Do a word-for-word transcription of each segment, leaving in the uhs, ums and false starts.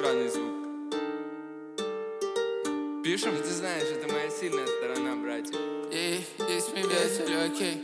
сраный звук. Пишем? Ты знаешь, это моя сильная сторона, братья. И есть мне весело, окей.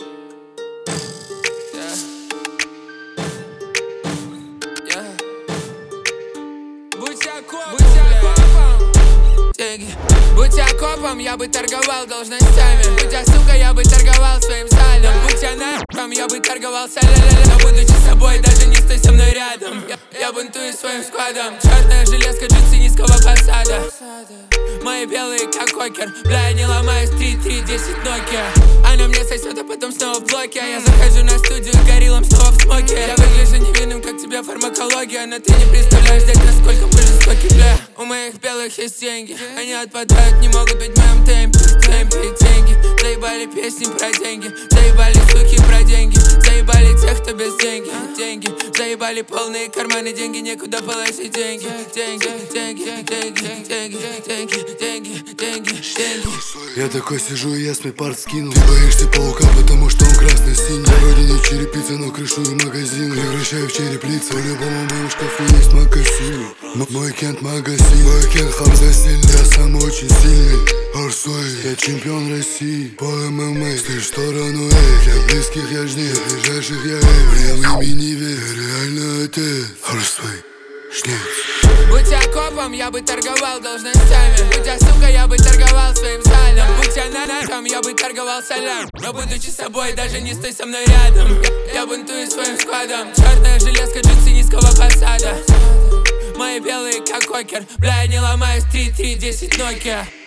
Будь окопом, деньги. Будь окопом, я бы торговал должностями. Будь я сука, я бы торговал своим сталем. Будь я нахом, я бы торговал ля-ля-ля. Но будучи собой, даже не стой со мной рядом. Я, я бунтую своим складом. Черная железка джинсы низкого посада. Мои белые как кокер. Бля, я не ломаюсь, три три десять Nokia. Она мне сосет, а потом снова в блоке. А я захожу на студию с гориллом снова в смоке. Я выгляжу невинным, как тебе фармакология. Но ты не представляешь, дядь, насколько мы жестоки, бля. У моих белых есть деньги. Они отпадают, не могут быть в моем темпе. Темпе деньги. Заебали песни про деньги. Заебали суки про деньги. Заебали тех, кто без деньги. Деньги. Заебали полные карманы, деньги, некуда положить деньги. Деньги, деньги, деньги, деньги, деньги, деньги, деньги, деньги. Я такой сижу, и я свой парт скинул. Ты боишься паука, потому что он красно-синий. Я вроде не черепица, но крышую магазин. Превращаю в череплицу, по-любому в моем шкафу есть магазин. Мой кент магазин, мой кент Хамза сильный. Я сам очень сильный, Арсой. Я чемпион России по эм эм а. Ты в сторону, эй, для близких я жди, для ближайших я эй. Прям имени верь, реально это Арсой, шнец. Будь я копом, я бы торговал должностями. Будь я сука, я бы торговал своим сталем. Будь я нахом, я бы торговал солям. Но будучи собой, даже не стой со мной рядом. Я, я бунтую своим складом. Черная железка джинсы низкого посада. Мои белые как кокер. Бля, я не ломаюсь, три три десять Nokia.